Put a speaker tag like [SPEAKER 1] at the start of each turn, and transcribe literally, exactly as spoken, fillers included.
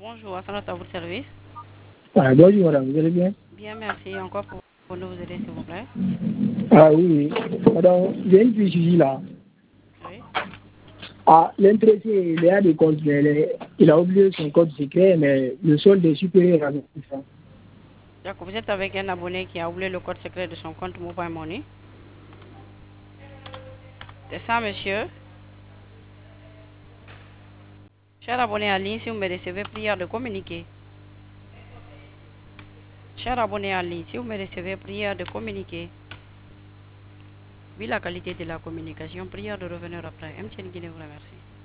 [SPEAKER 1] Bonjour, Assanat à votre service.
[SPEAKER 2] Ah, bonjour madame, vous allez bien?
[SPEAKER 1] Bien, merci. Encore pour, pour nous aider, s'il vous plaît.
[SPEAKER 2] Ah oui, madame, j'ai une petite sujet là.
[SPEAKER 1] Oui.
[SPEAKER 2] Ah, l'intéressé, il a des comptes, mais il est- il a oublié son code secret, mais le solde est supérieur à mille francs.
[SPEAKER 1] D'accord, vous êtes avec un abonné qui a oublié le code secret de son compte Mobile Money. C'est ça, monsieur. Cher abonné en ligne, si vous me recevez, prière de communiquer. Cher abonné en ligne, si vous me recevez, prière de communiquer. Vu la qualité de la communication, prière de revenir après. M T N Guinée vous remercie.